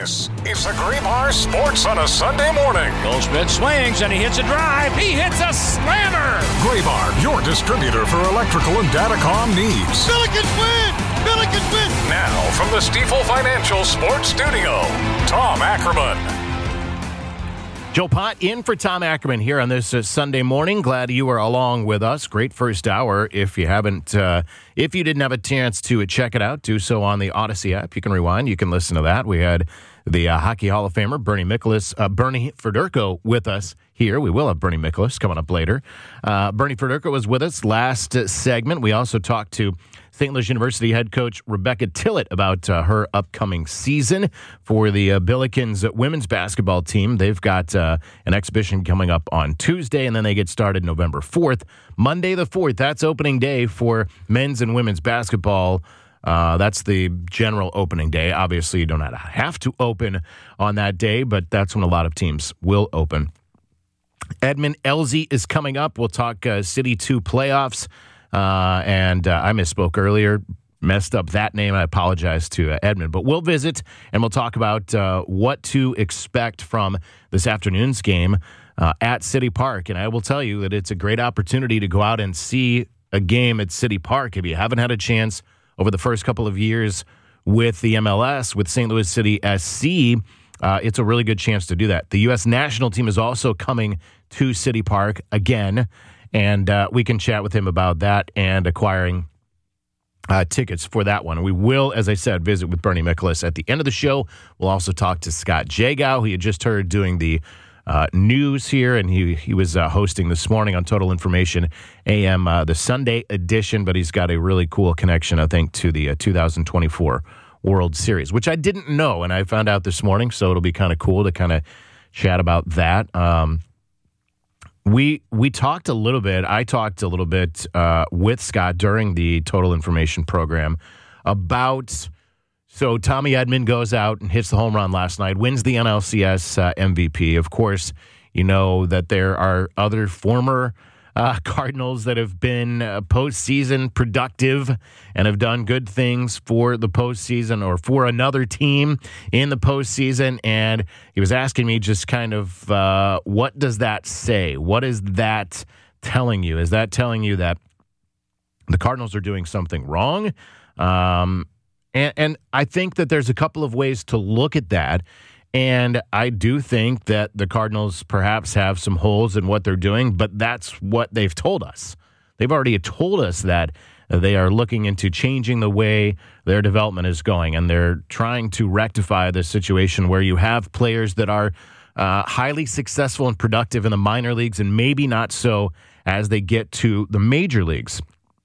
This is the Graybar Sports on a Sunday morning. Goldschmidt swings and he hits a drive. He hits a slammer. Graybar, your distributor for electrical and datacom needs. Billikens win! Billikens win! Now, from the Stifel Financial Sports Studio, Tom Ackerman. Joe Pott in for Tom Ackerman here on this Sunday morning. Glad you are along with us. Great first hour. If you didn't have a chance to check it out, do so on the Odyssey app. You can rewind. You can listen to that. We had the Hockey Hall of Famer Bernie Federko with us here. We will have Bernie Miklasz coming up later. Bernie Federko was with us last segment. We also talked to St. Louis University head coach Rebecca Tillett about her upcoming season for the Billikens women's basketball team. They've got an exhibition coming up on Tuesday, and then they get started November 4th. Monday the 4th, that's opening day for men's and women's basketball. That's the general opening day. Obviously, you don't have to open on that day, but that's when a lot of teams will open. Edmund Elzy is coming up. We'll talk City 2 playoffs. And I misspoke earlier, messed up that name. I apologize to Edmund. But we'll visit, and we'll talk about what to expect from this afternoon's game at City Park. And I will tell you that it's a great opportunity to go out and see a game at City Park. If you haven't had a chance over the first couple of years with the MLS, with St. Louis City SC, it's a really good chance to do that. The U.S. national team is also coming to City Park again, and we can chat with him about that and acquiring tickets for that one. We will, as I said, visit with Bernie Miklasz at the end of the show. We'll also talk to Scott Jagow, who you just heard doing the news here, and he was hosting this morning on Total Information AM, the Sunday edition, but he's got a really cool connection, I think, to the 2024 World Series, which I didn't know, and I found out this morning, so it'll be kind of cool to kind of chat about that. We talked a little bit. I talked a little bit with Scott during the Total Information program about. So Tommy Edman goes out and hits the home run last night, wins the NLCS MVP. Of course, you know that there are other former Cardinals that have been postseason productive and have done good things for the postseason or for another team in the postseason. And he was asking me just kind of, what does that say? What is that telling you? Is that telling you that the Cardinals are doing something wrong? And I think that there's a couple of ways to look at that. And I do think that the Cardinals perhaps have some holes in what they're doing, but that's what they've told us. They've already told us that they are looking into changing the way their development is going, and they're trying to rectify the situation where you have players that are highly successful and productive in the minor leagues and maybe not so as they get to the major leagues.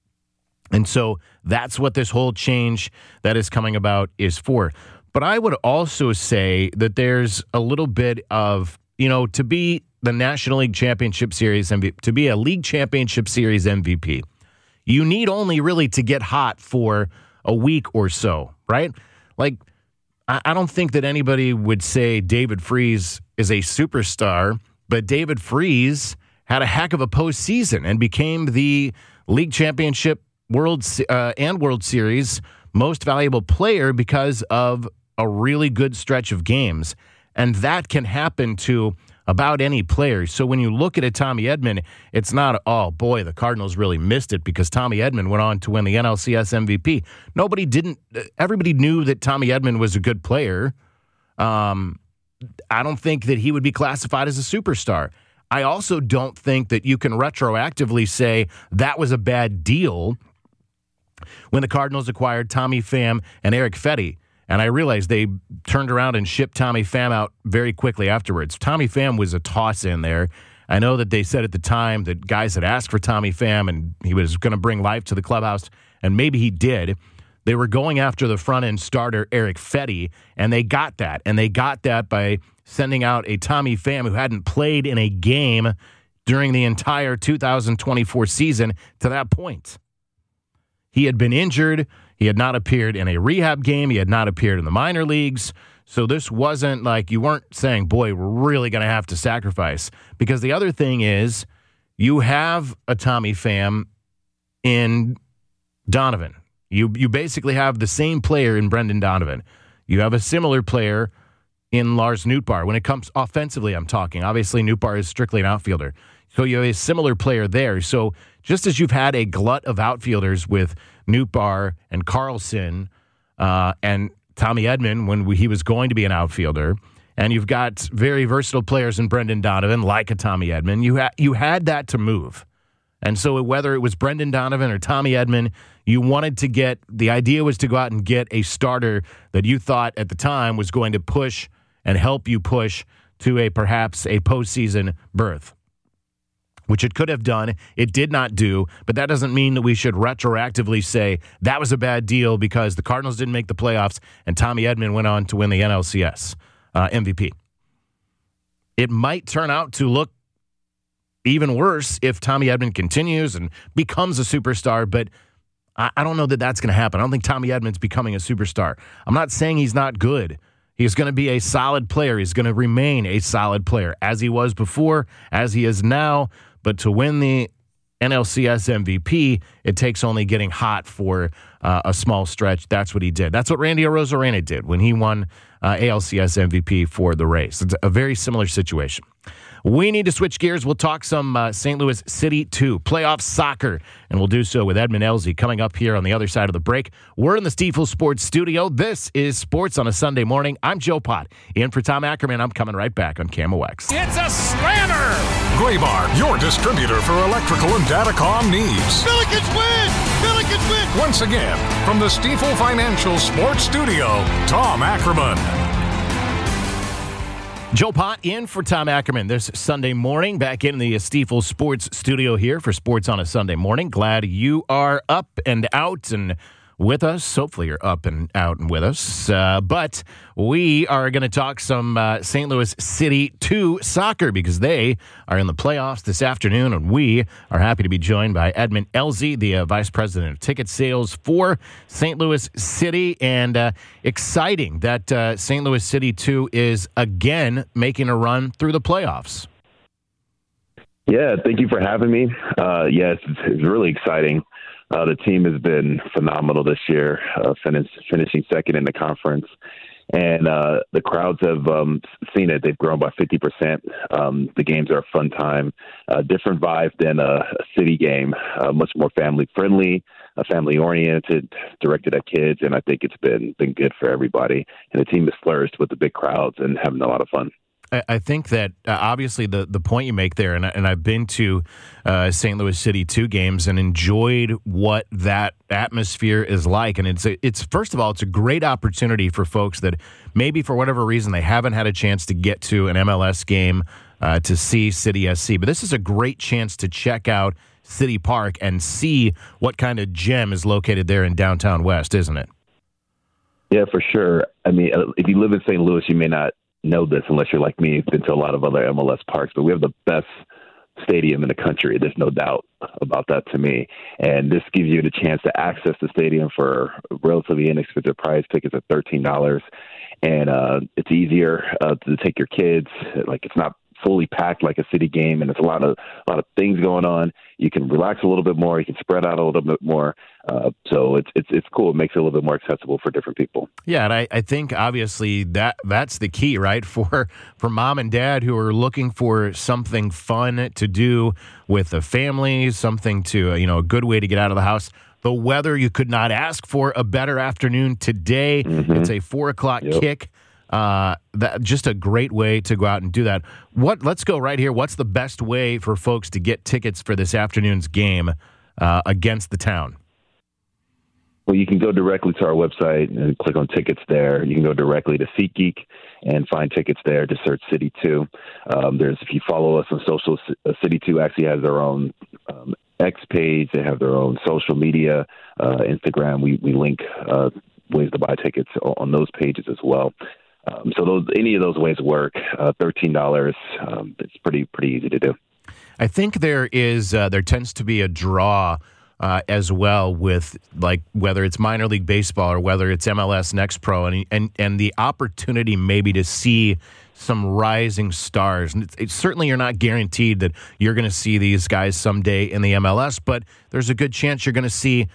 And so that's what this whole change that is coming about is for. But I would also say that there's a little bit of, to be the National League Championship Series MVP, to be a League Championship Series MVP, you need only really to get hot for a week or so, right? Like, I don't think that anybody would say David Freese is a superstar, but David Freese had a heck of a postseason and became the League Championship World Series most valuable player because of a really good stretch of games. And that can happen to about any player. So when you look at a Tommy Edman, it's not, oh boy, the Cardinals really missed it because Tommy Edman went on to win the NLCS MVP. Everybody knew that Tommy Edman was a good player. I don't think that he would be classified as a superstar. I also don't think that you can retroactively say that was a bad deal when the Cardinals acquired Tommy Pham and Erick Fedde. And I realized they turned around and shipped Tommy Pham out very quickly afterwards. Tommy Pham was a toss in there. I know that they said at the time that guys had asked for Tommy Pham and he was going to bring life to the clubhouse, and maybe he did. They were going after the front-end starter, Erick Fedde, and they got that. And they got that by sending out a Tommy Pham who hadn't played in a game during the entire 2024 season to that point. He had been injured. He had not appeared in a rehab game. He had not appeared in the minor leagues. So this wasn't like you weren't saying, boy, we're really going to have to sacrifice. Because the other thing is you have a Tommy Pham in Donovan. You basically have the same player in Brendan Donovan. You have a similar player in Lars Nootbaar. When it comes offensively, I'm talking. Obviously, Nootbaar is strictly an outfielder. So you have a similar player there. So just as you've had a glut of outfielders with Nootbaar and Carlson and Tommy Edman when he was going to be an outfielder, and you've got very versatile players in Brendan Donovan, like a Tommy Edman, you had that to move. And so whether it was Brendan Donovan or Tommy Edman, you wanted to get, the idea was to go out and get a starter that you thought at the time was going to push and help you push to perhaps a postseason berth, which it could have done. It did not do, but that doesn't mean that we should retroactively say that was a bad deal because the Cardinals didn't make the playoffs and Tommy Edman went on to win the NLCS MVP. It might turn out to look even worse if Tommy Edman continues and becomes a superstar, but I don't know that that's going to happen. I don't think Tommy Edman's becoming a superstar. I'm not saying he's not good. He's going to be a solid player. He's going to remain a solid player as he was before, as he is now. But to win the NLCS MVP, it takes only getting hot for a small stretch. That's what he did. That's what Randy Arozarena did when he won ALCS MVP for the Rays. It's a very similar situation. We need to switch gears. We'll talk some St. Louis City 2 playoff soccer, and we'll do so with Edmund Elzy coming up here on the other side of the break. We're in the Stifel Sports Studio. This is Sports on a Sunday Morning. I'm Joe Pott. In for Tom Ackerman, I'm coming right back on KMOX. It's a slammer! Graybar, your distributor for electrical and datacom needs. Billikens win! Billikens win! Once again, from the Stifel Financial Sports Studio, Tom Ackerman. Joe Pott in for Tom Ackerman this Sunday morning, back in the Stifel Sports Studio here for Sports on a Sunday Morning. Glad you are up and out and with us. Hopefully you're up and out and with us. But we are going to talk some St. Louis City 2 soccer because they are in the playoffs this afternoon, and we are happy to be joined by Edmund Elzy, the Vice President of Ticket Sales for St. Louis City, and exciting that St. Louis City 2 is again making a run through the playoffs. Yeah, thank you for having me. Yes, it's really exciting. The team has been phenomenal this year, finishing second in the conference. And the crowds have seen it. They've grown by 50%. The games are a fun time, different vibe than a city game, much more family-friendly, family-oriented, directed at kids. And I think it's been good for everybody. And the team has flourished with the big crowds and having a lot of fun. I think that obviously the point you make there, and I've been to St. Louis City 2 games and enjoyed what that atmosphere is like. And it's first of all, it's a great opportunity for folks that maybe for whatever reason they haven't had a chance to get to an MLS game to see City SC. But this is a great chance to check out City Park and see what kind of gem is located there in downtown West, isn't it? Yeah, for sure. I mean, if you live in St. Louis, you may not know this unless you're like me. You've been to a lot of other MLS parks, but we have the best stadium in the country. There's no doubt about that to me. And this gives you the chance to access the stadium for a relatively inexpensive price. Tickets are $13. And it's easier to take your kids. Like, it's not fully packed like a city game, and there's a lot of things going on. You can relax a little bit more. You can spread out a little bit more. So it's cool. It makes it a little bit more accessible for different people. Yeah, and I think obviously that's the key, right? For mom and dad who are looking for something fun to do with the family, something to a good way to get out of the house. The weather, you could not ask for a better afternoon today. Mm-hmm. It's a 4:00 kick. That just a great way to go out and do that. Let's go right here. What's the best way for folks to get tickets for this afternoon's game against the Town? Well, you can go directly to our website and click on tickets there. You can go directly to SeatGeek and find tickets there. Just search City 2. If you follow us on social, City 2 actually has their own X page. They have their own social media, Instagram. We link ways to buy tickets on those pages as well. So any of those ways work. $13. It's pretty easy to do. I think there tends to be a draw as well with, like, whether it's minor league baseball or whether it's MLS Next Pro, and the opportunity maybe to see some rising stars. And it's certainly you're not guaranteed that you're going to see these guys someday in the MLS, but there's a good chance you're going to see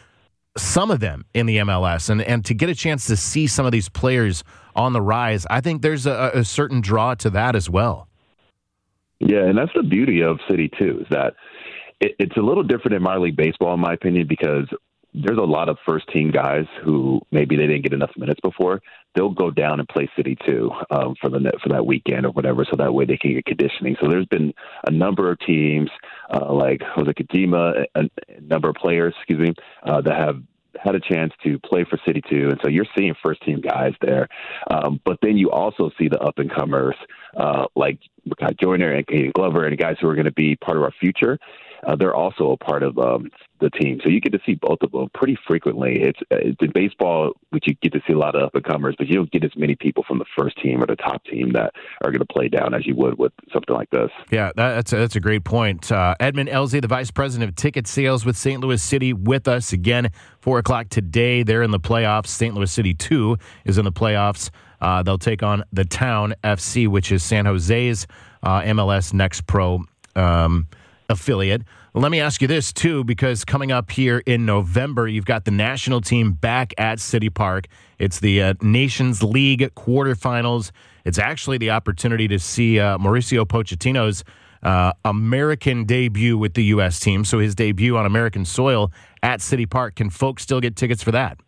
some of them in the MLS, and to get a chance to see some of these players on the rise, I think there's a certain draw to that as well. Yeah, and that's the beauty of City, too, is that it's a little different in minor league baseball, in my opinion, because there's a lot of first-team guys who maybe they didn't get enough minutes before. They'll go down and play City, too, for that weekend or whatever, so that way they can get conditioning. So there's been a number of teams like Jose Kojima, a number of players, that have had a chance to play for City, too. And so you're seeing first-team guys there. But then you also see the up-and-comers like Kai Joyner and Caden Glover and guys who are going to be part of our future. They're also a part of the team. So you get to see both of them pretty frequently. It's in baseball, which you get to see a lot of up-and-comers, but you don't get as many people from the first team or the top team that are going to play down as you would with something like this. Yeah, that's a great point. Edmund Elzey, the Vice President of Ticket Sales with St. Louis City, with us again, 4 o'clock today. They're in the playoffs. St. Louis City 2 is in the playoffs. They'll take on the Town FC, which is San Jose's MLS Next Pro affiliate. Let me ask you this, too, because coming up here in November, you've got the national team back at City Park. It's the Nations League quarterfinals. It's actually the opportunity to see Mauricio Pochettino's American debut with the U.S. team, so his debut on American soil at City Park. Can folks still get tickets for that?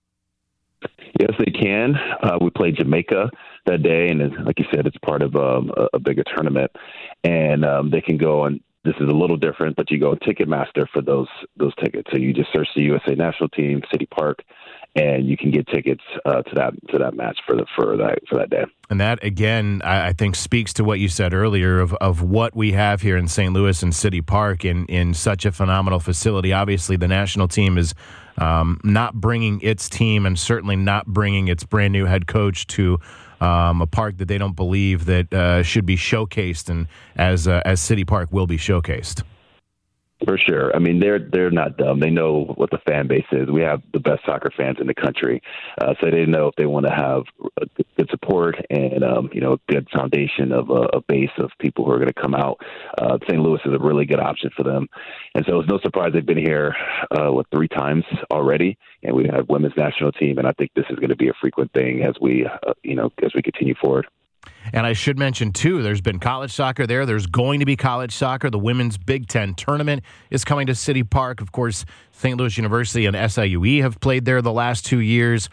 Yes, they can. We played Jamaica that day, and like you said, it's part of a bigger tournament. And they can go, and this is a little different, but you go Ticketmaster for those tickets. So you just search the USA National Team, City Park, and you can get tickets to that match for that day. And that, again, I think speaks to what you said earlier of what we have here in St. Louis and City Park in such a phenomenal facility. Obviously, the national team is not bringing its team and certainly not bringing its brand new head coach to a park that they don't believe that should be showcased, and as City Park will be showcased. For sure. I mean, they're not dumb. They know what the fan base is. We have the best soccer fans in the country, so they know if they want to have good support and a good foundation of a base of people who are going to come out. St. Louis is a really good option for them, and so it's no surprise they've been here 3 times already, and we have women's national team, and I think this is going to be a frequent thing as we continue forward. And I should mention, too, there's been college soccer there. There's going to be college soccer. The Women's Big Ten Tournament is coming to City Park. Of course, St. Louis University and SIUE have played there the last 2 years.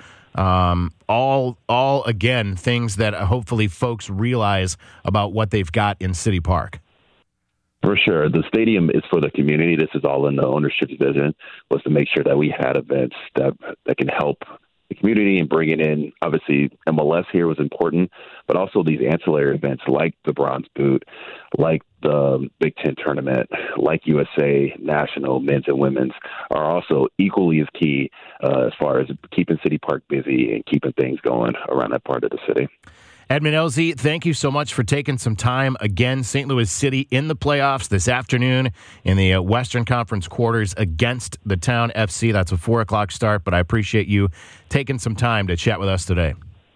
All again, things that hopefully folks realize about what they've got in City Park. For sure. The stadium is for the community. This is all in the ownership's vision, was to make sure that we had events that can help the community and bringing in, obviously, MLS here was important, but also these ancillary events like the Bronze Boot, like the Big Ten Tournament, like USA National Men's and Women's are also equally as key as far as keeping City Park busy and keeping things going around that part of the city. Edmund Elzey, thank you so much for taking some time. Again, St. Louis City in the playoffs this afternoon in the Western Conference quarters against the Town FC. That's a 4 o'clock start, but I appreciate you taking some time to chat with us today.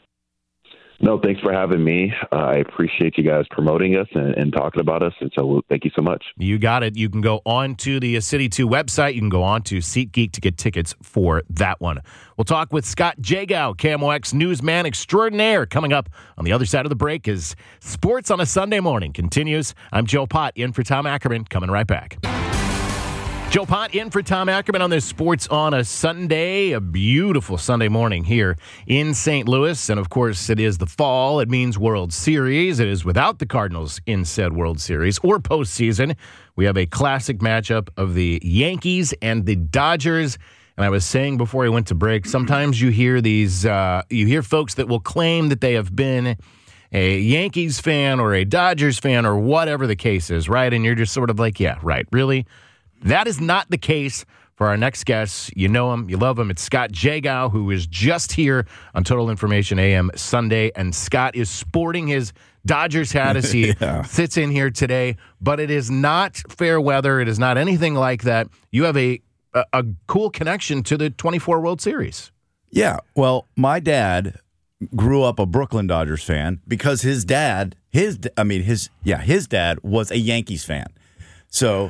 No, thanks for having me. I appreciate you guys promoting us and talking about us, and so thank you so much. You got it. You can go on to the City 2 website. You can go on to SeatGeek to get tickets for that one. We'll talk with Scott Jagow, KMOX newsman extraordinaire. Coming up on the other side of the break is Sports on a Sunday Morning continues. I'm Joe Pott, in for Tom Ackerman. Coming right back. Joe Pott in for Tom Ackerman on this Sports on a Sunday, a beautiful Sunday morning here in St. Louis. And, of course, it is the fall. It means World Series. It is without the Cardinals in said World Series or postseason. We have a classic matchup of the Yankees and the Dodgers. And I was saying before I went to break, sometimes you hear you hear folks that will claim that they have been a Yankees fan or a Dodgers fan or whatever the case is, right? And you're just sort of like, yeah, right, really? That is not the case for our next guest. You know him, you love him. It's Scott Jagow, who is just here on Total Information AM Sunday. And Scott is sporting his Dodgers hat as he sits in here today. But it is not fair weather. It is not anything like that. You have a cool connection to the 24 World Series. Yeah, well, my dad grew up a Brooklyn Dodgers fan because his dad was a Yankees fan. So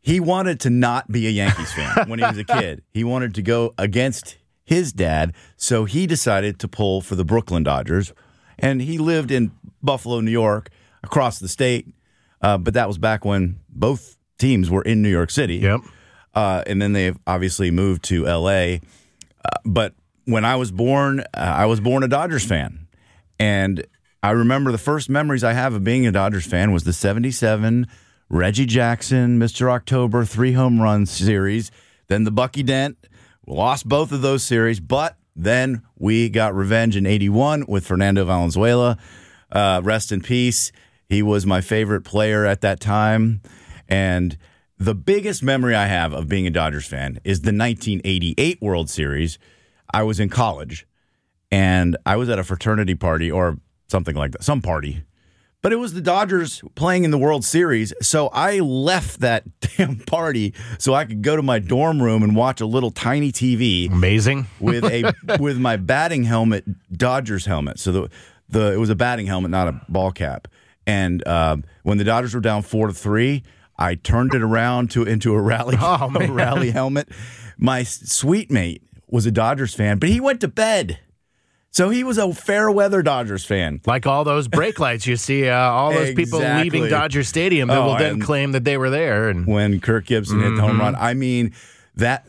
he wanted to not be a Yankees fan when he was a kid. He wanted to go against his dad, so he decided to pull for the Brooklyn Dodgers. And he lived in Buffalo, New York, across the state. But that was back when both teams were in New York City. Yep. And then they obviously moved to L.A. But when I was born a Dodgers fan. And I remember the first memories I have of being a Dodgers fan was the 77 Reggie Jackson, Mr. October, 3 home run series. Then the Bucky Dent. We lost both of those series, but then we got revenge in 81 with Fernando Valenzuela. Rest in peace. He was my favorite player at that time. And the biggest memory I have of being a Dodgers fan is the 1988 World Series. I was in college, and I was at a fraternity party or something like that, some party. But it was the Dodgers playing in the World Series, so I left that damn party so I could go to my dorm room and watch a little tiny TV. Amazing. with my batting helmet, Dodgers helmet. So it was a batting helmet, not a ball cap. And when the Dodgers were down 4-3, I turned it around into a rally helmet. My suite mate was a Dodgers fan, but he went to bed. So he was a fair weather Dodgers fan. Like all those brake lights you see, all those people leaving Dodger Stadium that will then claim that they were there. And when Kirk Gibson hit the home run, I mean, that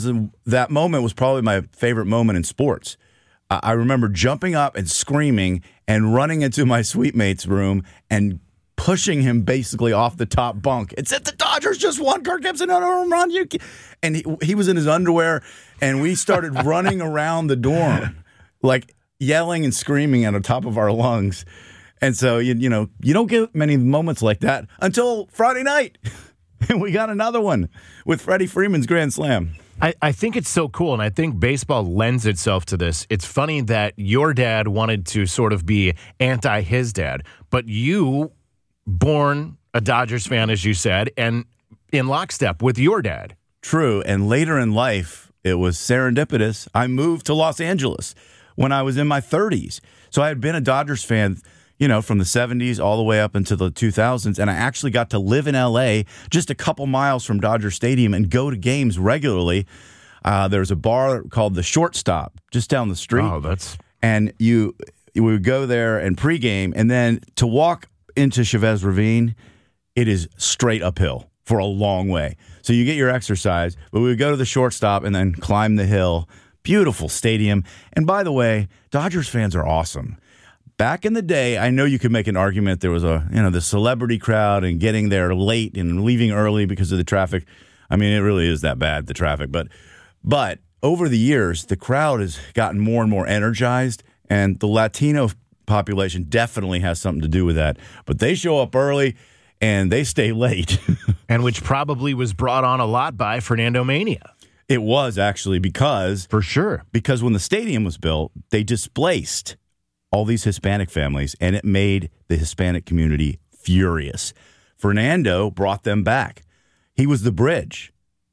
moment was probably my favorite moment in sports. I remember jumping up and screaming and running into my suite mate's room and pushing him basically off the top bunk. It said the Dodgers just won. Kirk Gibson on a home run. And he was in his underwear, and we started running around the dorm, like yelling and screaming at the top of our lungs. And so, you don't get many moments like that until Friday night. And we got another one with Freddie Freeman's grand slam. I think it's so cool, and I think baseball lends itself to this. It's funny that your dad wanted to sort of be anti his dad, but you, born a Dodgers fan, as you said, and in lockstep with your dad. True, and later in life, it was serendipitous. I moved to Los Angeles when I was in my 30s. So I had been a Dodgers fan, from the 70s all the way up into the 2000s, and I actually got to live in L.A. just a couple miles from Dodger Stadium and go to games regularly. There's a bar called The Shortstop just down the street. Oh, and we would go there and pregame, and then to walk into Chavez Ravine, it is straight uphill for a long way. So you get your exercise, but we would go to The Shortstop and then climb the hill. Beautiful stadium. And by the way, Dodgers fans are awesome. Back in the day, I know you could make an argument there was the celebrity crowd and getting there late and leaving early because of the traffic. I mean, it really is that bad, the traffic. But over the years, the crowd has gotten more and more energized, and the Latino population definitely has something to do with that. But they show up early and they stay late. And which probably was brought on a lot by Fernando Mania. It was actually because when the stadium was built, they displaced all these Hispanic families, and it made the Hispanic community furious. Fernando brought them back. He was the bridge.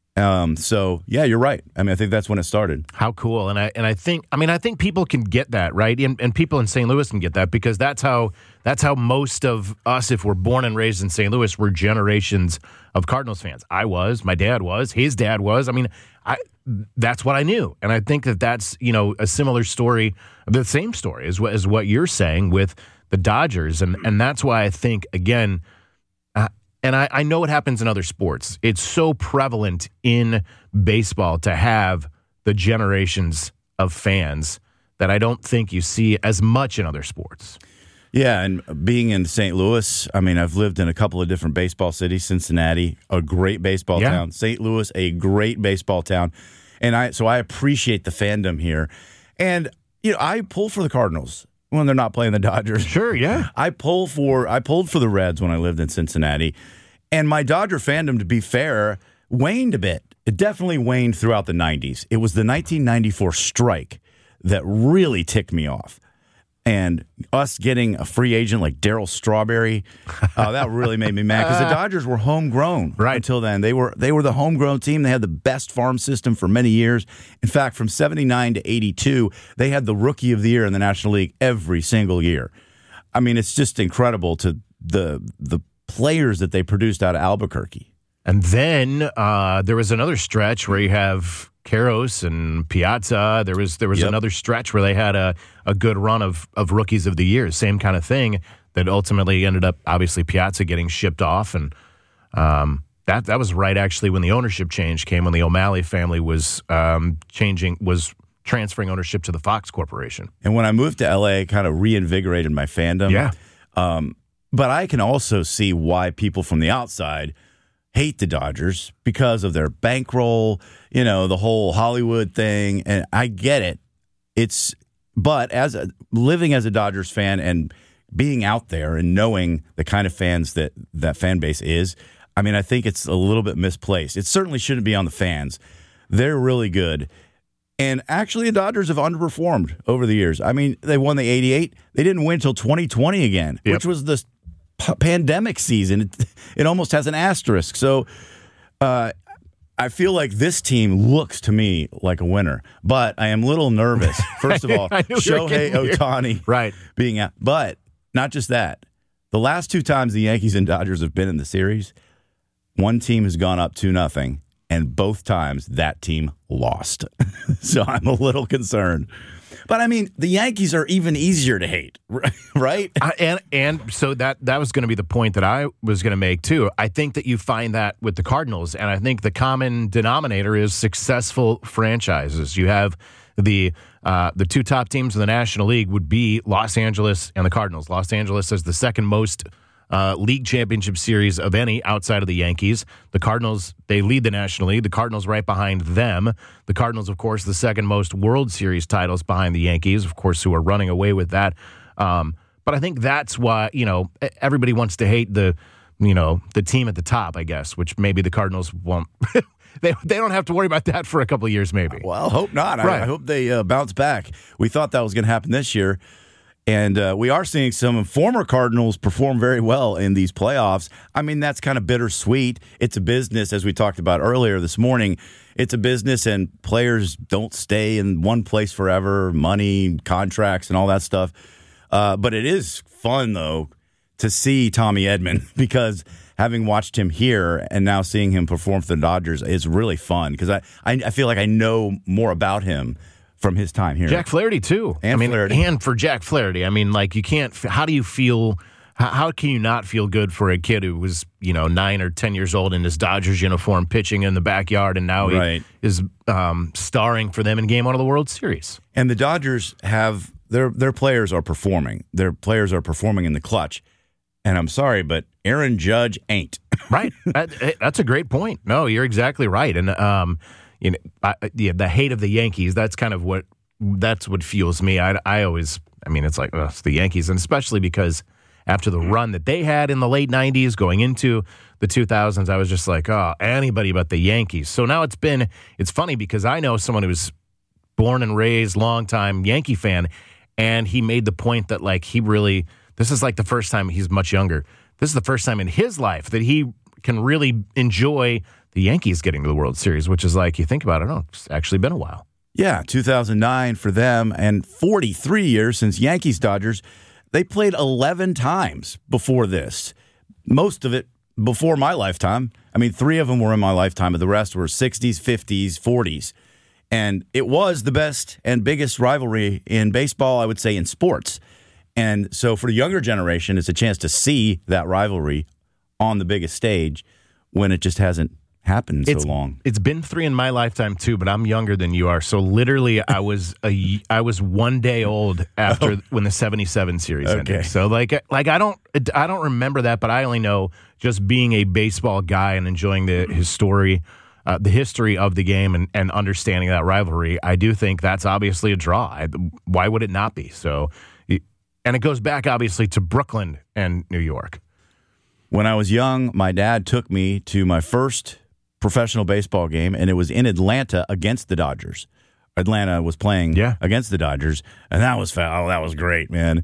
So yeah, you're right. I mean, I think that's when it started. How cool. And I think people can get that, right? And people in St. Louis can get that because that's how most of us, if we're born and raised in St. Louis, we're generations of Cardinals fans. I was, my dad was, his dad was. I mean, that's what I knew. And I think that's, a similar story, the same story as what you're saying with the Dodgers. And that's why I think, again, and I know it happens in other sports. It's so prevalent in baseball to have the generations of fans that I don't think you see as much in other sports. Yeah, and being in St. Louis, I mean, I've lived in a couple of different baseball cities. Cincinnati, a great baseball town. St. Louis, a great baseball town. And I appreciate the fandom here. And, I pull for the Cardinals when they're not playing the Dodgers. Sure, yeah. I pulled for the Reds when I lived in Cincinnati. And my Dodger fandom, to be fair, waned a bit. It definitely waned throughout the 90s. It was the 1994 strike that really ticked me off. And us getting a free agent like Darryl Strawberry, that really made me mad because the Dodgers were homegrown right until then. They were the homegrown team. They had the best farm system for many years. In fact, from 79 to 82, they had the Rookie of the Year in the National League every single year. I mean, it's just incredible to the players that they produced out of Albuquerque. And then there was another stretch where you have Karros and Piazza. There was another stretch where they had a good run of rookies of the year. Same kind of thing that ultimately ended up, obviously, Piazza getting shipped off. And that was right, actually, when the ownership change came, when the O'Malley family was transferring ownership to the Fox Corporation. And when I moved to L.A., it kind of reinvigorated my fandom. Yeah. But I can also see why people from the outside hate the Dodgers because of their bankroll, the whole Hollywood thing. And I get it. But living as a Dodgers fan and being out there and knowing the kind of fans that fan base is, I mean, I think it's a little bit misplaced. It certainly shouldn't be on the fans. They're really good. And actually, the Dodgers have underperformed over the years. I mean, they won the 88. They didn't win until 2020 again, which was the pandemic season. It almost has an asterisk. So I feel like this team looks to me like a winner. But I am a little nervous. First of all, Shohei Ohtani being out. But not just that. The last two times the Yankees and Dodgers have been in the series, one team has gone up 2-0. And both times that team lost. So I'm a little concerned. But I mean, the Yankees are even easier to hate, right? And so that was going to be the point that I was going to make too. I think that you find that with the Cardinals, and I think the common denominator is successful franchises. You have the two top teams in the National League would be Los Angeles and the Cardinals. Los Angeles has the second most league championship series of any outside of the Yankees. The Cardinals, they lead the National League. The Cardinals right behind them. The Cardinals, of course, the second most World Series titles behind the Yankees, of course, who are running away with that. But I think that's why, everybody wants to hate the team at the top, I guess, which maybe the Cardinals won't. They don't have to worry about that for a couple of years, maybe. Well, hope not. Right. I hope they bounce back. We thought that was going to happen this year. And we are seeing some former Cardinals perform very well in these playoffs. I mean, that's kind of bittersweet. It's a business, as we talked about earlier this morning. It's a business, and players don't stay in one place forever, money, contracts, and all that stuff. But it is fun, though, to see Tommy Edman, because having watched him here and now seeing him perform for the Dodgers is really fun, because I feel like I know more about him from his time here. Jack Flaherty, too. Flaherty. And for Jack Flaherty, I mean, like, you can't, how do you feel, how can you not feel good for a kid who was, 9 or 10 years old in his Dodgers uniform, pitching in the backyard, and now he is starring for them in Game 1 of the World Series? And the Dodgers have, their players are performing. Their players are performing in the clutch. And I'm sorry, but Aaron Judge ain't. Right. That's a great point. No, you're exactly right. And, the hate of the Yankees, that's what fuels me. It's like, it's the Yankees, and especially because after the run that they had in the late 90s going into the 2000s, I was just like, anybody but the Yankees. So now it's funny because I know someone who was born and raised, longtime Yankee fan, and he made the point that, like, this is like the first time, he's much younger, this is the first time in his life that he can really enjoy the Yankees getting to the World Series, which is, like, you think about it, it's actually been a while. Yeah, 2009 for them, and 43 years since Yankees-Dodgers. They played 11 times before this. Most of it before my lifetime. I mean, 3 of them were in my lifetime, but the rest were 60s, 50s, 40s. And it was the best and biggest rivalry in baseball, I would say, in sports. And so for the younger generation, it's a chance to see that rivalry on the biggest stage when it just hasn't happened so long. It's been 3 in my lifetime too, but I'm younger than you are. So literally, I was 1 day old after when the '77 series ended. So like I don't remember that, but I only know just being a baseball guy and enjoying the history of the game and understanding that rivalry. I do think that's obviously a draw. Why would it not be? So, and it goes back obviously to Brooklyn and New York. When I was young, my dad took me to my first professional baseball game, and it was in Atlanta against the Dodgers. Atlanta was playing against the Dodgers, and that was that was great, man.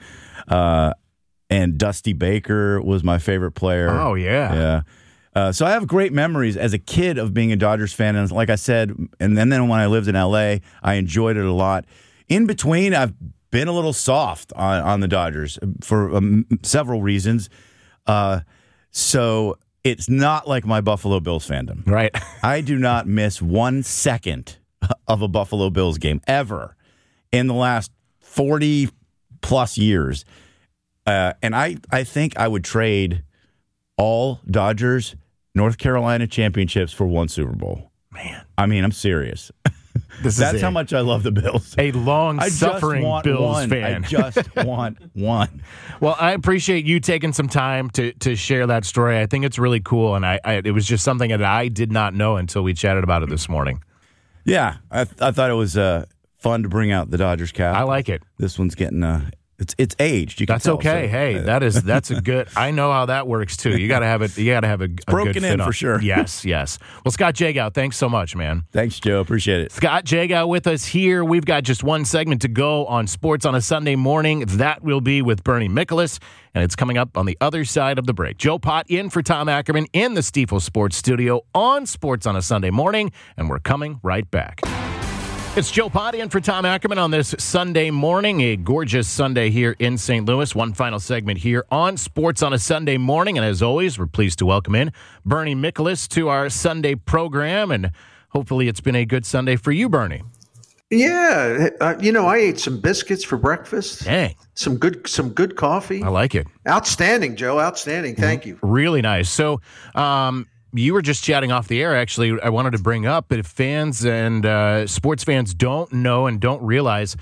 And Dusty Baker was my favorite player. Oh, yeah. Yeah. So I have great memories as a kid of being a Dodgers fan, and like I said, and then when I lived in L.A., I enjoyed it a lot. In between, I've been a little soft on the Dodgers for several reasons. So it's not like my Buffalo Bills fandom. Right. I do not miss 1 second of a Buffalo Bills game ever in the last 40 plus years. And I think I would trade all Dodgers, North Carolina championships for one Super Bowl. Man. I mean, I'm serious. That's how much I love the Bills. A long-suffering Bills fan. I just want one. Well, I appreciate you taking some time to share that story. I think it's really cool, and it was just something that I did not know until we chatted about it this morning. Yeah, I thought it was fun to bring out the Dodgers cap. I like it. This one's getting it's aged. You can That's tell, okay. So, hey, that's a good. I know how that works too. You got to have it. You got to have a broken good in fit for sure. Yes. Well, Scott Jagow, thanks so much, man. Thanks, Joe. Appreciate it. Scott Jagow with us here. We've got just one segment to go on Sports on a Sunday Morning. That will be with Bernie Michaelis, and it's coming up on the other side of the break. Joe Pott in for Tom Ackerman in the Stifel Sports Studio on Sports on a Sunday Morning, and we're coming right back. It's Joe Pott in for Tom Ackerman on this Sunday morning, a gorgeous Sunday here in St. Louis. One final segment here on Sports on a Sunday Morning. And as always, we're pleased to welcome in Bernie Michaelis to our Sunday program. And hopefully it's been a good Sunday for you, Bernie. Yeah. I ate some biscuits for breakfast. Dang. Some good coffee. I like it. Outstanding, Joe. Outstanding. Thank you. Really nice. So, you were just chatting off the air. Actually, I wanted to bring up, but if fans and sports fans don't know and don't realize,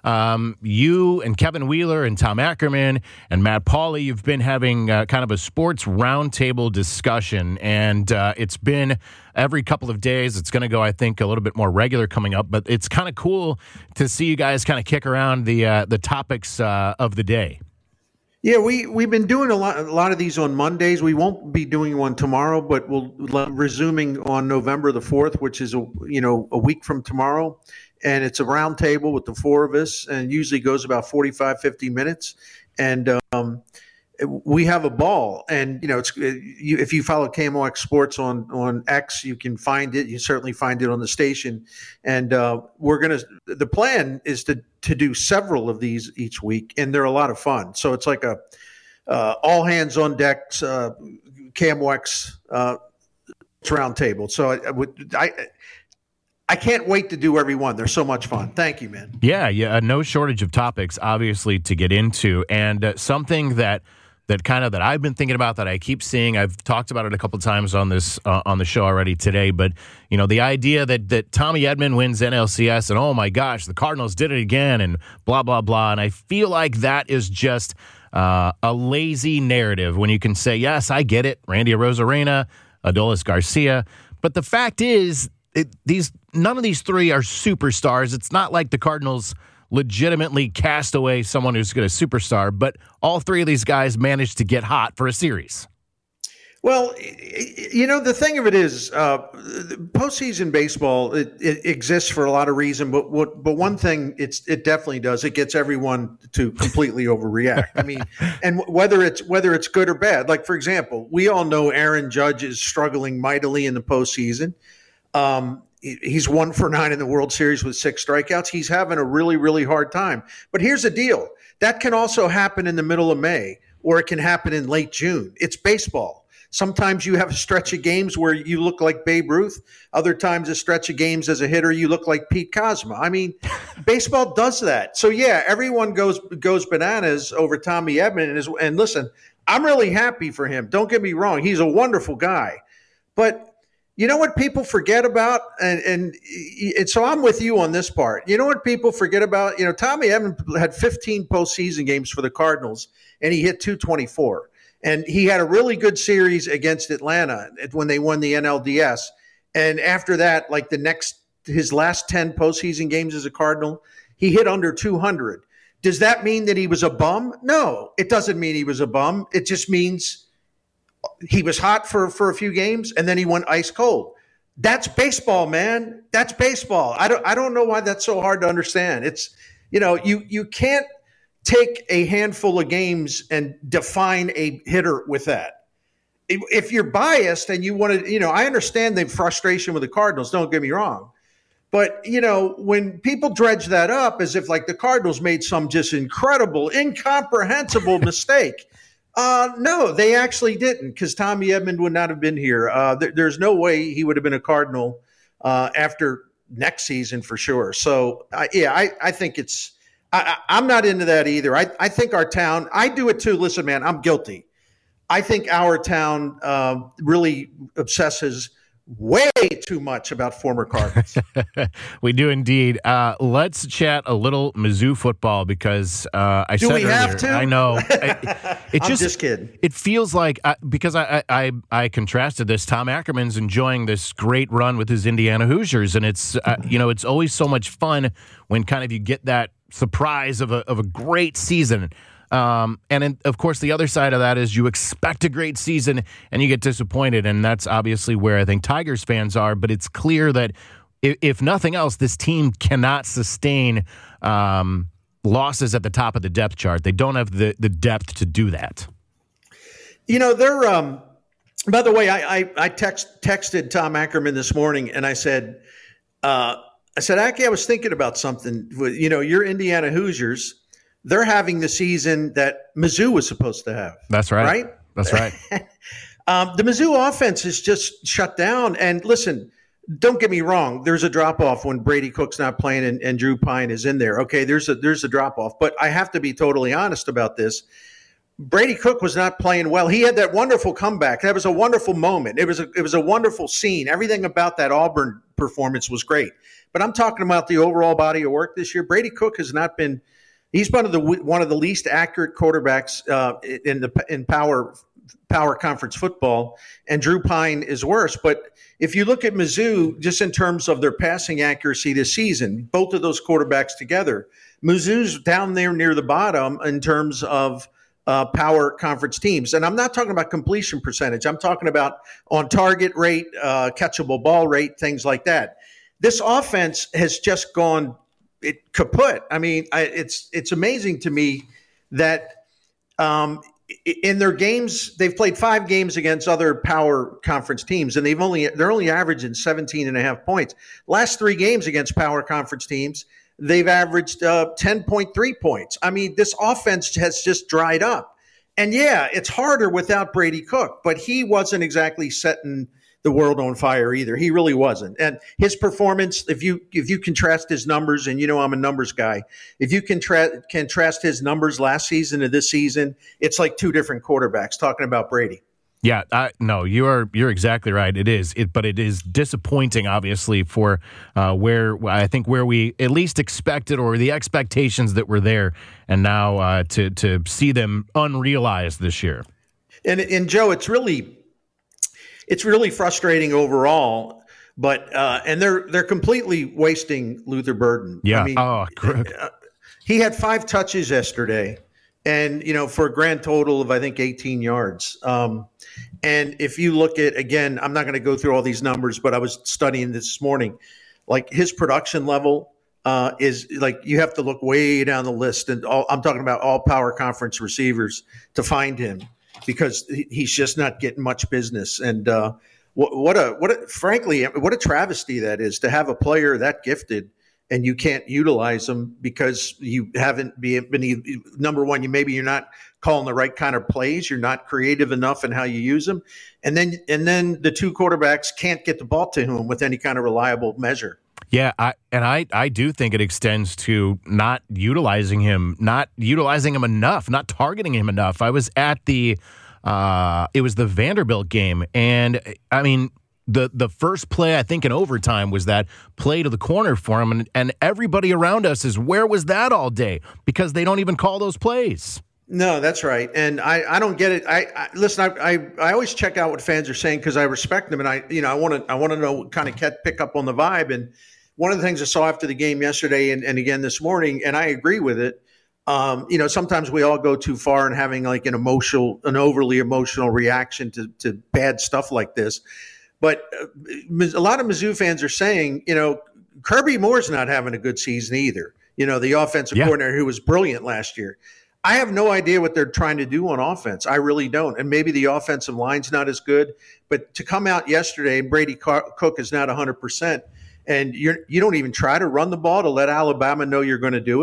you and Kevin Wheeler and Tom Ackerman and Matt Pauley, you've been having kind of a sports roundtable discussion, and it's been every couple of days. It's going to go, I think, a little bit more regular coming up, but it's kind of cool to see you guys kind of kick around the topics of the day. Yeah, we've been doing a lot of these on Mondays. We won't be doing one tomorrow, but we'll resuming on November the 4th, which is a week from tomorrow, and it's a round table with the four of us, and usually goes about 50 minutes, and we have a ball. And if you follow KMOX Sports on X, you can find it. You certainly find it on the station, and the plan is to do several of these each week, and they're a lot of fun. So it's like a all hands on deck KMOX round table. So I can't wait to do every one. They're so much fun. Thank you, man. Yeah, no shortage of topics, obviously, to get into, and something that I've been thinking about, that I keep seeing. I've talked about it a couple times on this on the show already today, but the idea that Tommy Edman wins NLCS and oh my gosh, the Cardinals did it again and blah blah blah, and I feel like that is just a lazy narrative when you can say, yes, I get it, Randy Arozarena, Adolis Garcia, but the fact is none of these three are superstars. It's not like the Cardinals legitimately cast away someone who's going to superstar, but all three of these guys managed to get hot for a series. Well, the thing of it is, postseason baseball, it exists for a lot of reasons, but one thing it definitely does, it gets everyone to completely overreact. I mean, and whether it's good or bad, like for example, we all know Aaron Judge is struggling mightily in the postseason. He's 1 for 9 in the World Series with 6 strikeouts. He's having a really, really hard time. But here's the deal. That can also happen in the middle of May, or it can happen in late June. It's baseball. Sometimes you have a stretch of games where you look like Babe Ruth. Other times a stretch of games as a hitter, you look like Pete Kozma. I mean, baseball does that. So, yeah, everyone goes bananas over Tommy Edman. And listen, I'm really happy for him. Don't get me wrong. He's a wonderful guy. But you know what people forget about, and so I'm with you on this part. You know what people forget about? Tommy Edman had 15 postseason games for the Cardinals, and he hit .224. And he had a really good series against Atlanta when they won the NLDS. And after that, like his last 10 postseason games as a Cardinal, he hit under 200. Does that mean that he was a bum? No, it doesn't mean he was a bum. It just means he was hot for a few games, and then he went ice cold. That's baseball, man. That's baseball. I don't know why that's so hard to understand. It's you can't take a handful of games and define a hitter with that. If you're biased and you want to, I understand the frustration with the Cardinals. Don't get me wrong, but when people dredge that up as if like the Cardinals made some just incredible, incomprehensible mistake. No, they actually didn't, because Tommy Edman would not have been here. There's no way he would have been a Cardinal after next season for sure. So, I think it's I'm not into that either. I think our town, I do it too. Listen, man, I'm guilty. I think our town really obsesses way too much about former Cardinals. We do indeed. Let's chat a little Mizzou football, because I do said we earlier, have to? I know. I'm just kidding. It feels like, because I contrasted this, Tom Ackerman's enjoying this great run with his Indiana Hoosiers, and it's it's always so much fun when kind of you get that surprise of a great season. Of course, the other side of that is you expect a great season and you get disappointed, and that's obviously where I think Tigers fans are. But it's clear that if nothing else, this team cannot sustain losses at the top of the depth chart. They don't have the depth to do that. They're by the way, I texted Tom Ackerman this morning, and I said, Aki, I was thinking about something. Your Indiana Hoosiers, they're having the season that Mizzou was supposed to have. That's right. Right? That's right. The Mizzou offense is just shut down. And listen, don't get me wrong. There's a drop-off when Brady Cook's not playing and Drew Pine is in there. Okay, there's a drop-off. But I have to be totally honest about this. Brady Cook was not playing well. He had that wonderful comeback. That was a wonderful moment. It was a wonderful scene. Everything about that Auburn performance was great. But I'm talking about the overall body of work this year. Brady Cook has not been – he's one of the least accurate quarterbacks in power conference football, and Drew Pine is worse. But if you look at Mizzou, just in terms of their passing accuracy this season, both of those quarterbacks together, Mizzou's down there near the bottom in terms of power conference teams. And I'm not talking about completion percentage. I'm talking about on target rate, catchable ball rate, things like that. This offense has just gone kaput. I mean, it's amazing to me that in their games, they've played 5 games against other power conference teams, and they're only averaging 17.5 points. Last 3 games against power conference teams, they've averaged 10.3 points. I mean, this offense has just dried up. And yeah, it's harder without Brady Cook, but he wasn't exactly setting the world on fire either. He really wasn't. And his performance, if you contrast his numbers, and I'm a numbers guy, if you contrast his numbers last season to this season, it's like 2 different quarterbacks talking about Brady. Yeah, no, you're exactly right. It is, but it is disappointing, obviously, for where we at least expected, or the expectations that were there, and now to see them unrealized this year. And Joe, it's really frustrating overall, but and they're completely wasting Luther Burden. Yeah. I mean, he had 5 touches yesterday, and for a grand total of I think 18 yards. And if you look at, again, I'm not going to go through all these numbers, but I was studying this morning. Like, his production level is like, you have to look way down the list, and I'm talking about all power conference receivers to find him, because he's just not getting much business. And frankly, what a travesty that is, to have a player that gifted and you can't utilize them because you haven't been number one. You're not calling the right kind of plays. You're not creative enough in how you use them. And then the 2 quarterbacks can't get the ball to him with any kind of reliable measure. Yeah, I do think it extends to not utilizing him enough, not targeting him enough. I was at it was the Vanderbilt game, and I mean, the first play, I think in overtime, was that play to the corner for him, and everybody around us is, where was that all day? Because they don't even call those plays. No, that's right. And I don't get it. Listen, I always check out what fans are saying, because I respect them, and I want to know, kind of pick up on the vibe. And one of the things I saw after the game yesterday and again this morning, and I agree with it, sometimes we all go too far in having like an overly emotional reaction to bad stuff like this. But a lot of Mizzou fans are saying, Kirby Moore's not having a good season either. The offensive coordinator who was brilliant last year. I have no idea what they're trying to do on offense. I really don't. And maybe the offensive line's not as good. But to come out yesterday and Brady Cook is not 100%, and you don't even try to run the ball to let Alabama know you're going to do it.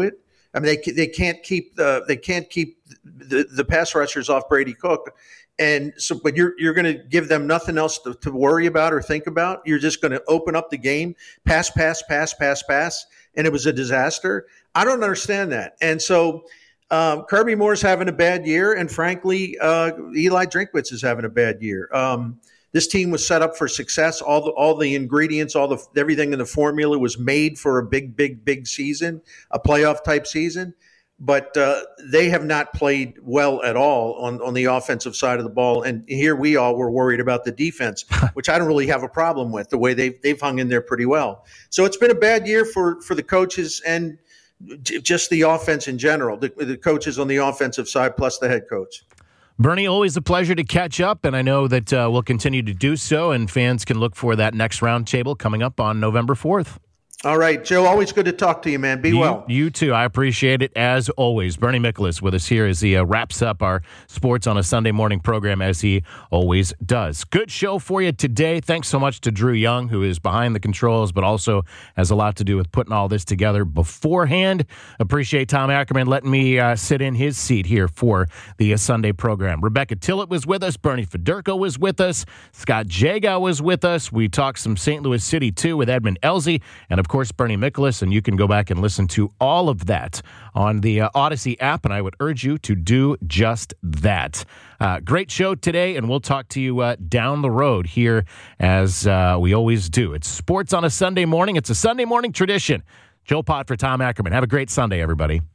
I mean, they can't keep the pass rushers off Brady Cook. And so, but you're going to give them nothing else to worry about or think about. You're just going to open up the game, pass, and it was a disaster. I don't understand that. And so Kirby Moore's having a bad year, and frankly, Eli Drinkwitz is having a bad year. This team was set up for success. All the ingredients, everything in the formula was made for a big season, a playoff type season. But they have not played well at all on the offensive side of the ball. And here we all were worried about the defense, which I don't really have a problem with, the way they've hung in there pretty well. So it's been a bad year for the coaches and just the offense in general, the coaches on the offensive side plus the head coach. Bernie, always a pleasure to catch up, and I know that we'll continue to do so, and fans can look for that next roundtable coming up on November 4th. All right, Joe, always good to talk to you, man. Be well. You too. I appreciate it, as always. Bernie Miklasz with us here as he wraps up our Sports on a Sunday Morning program, as he always does. Good show for you today. Thanks so much to Drew Young, who is behind the controls, but also has a lot to do with putting all this together beforehand. Appreciate Tom Ackerman letting me sit in his seat here for the Sunday program. Rebecca Tillett was with us. Bernie Federko was with us. Scott Jagow was with us. We talked some St. Louis City, too, with Edmund Elzey, and of course, Bernie Miklasz, and you can go back and listen to all of that on the Odyssey app, and I would urge you to do just that. Great show today, and we'll talk to you down the road here as we always do. It's Sports on a Sunday Morning. It's a Sunday morning tradition. Joe Pott for Tom Ackerman. Have a great Sunday, everybody.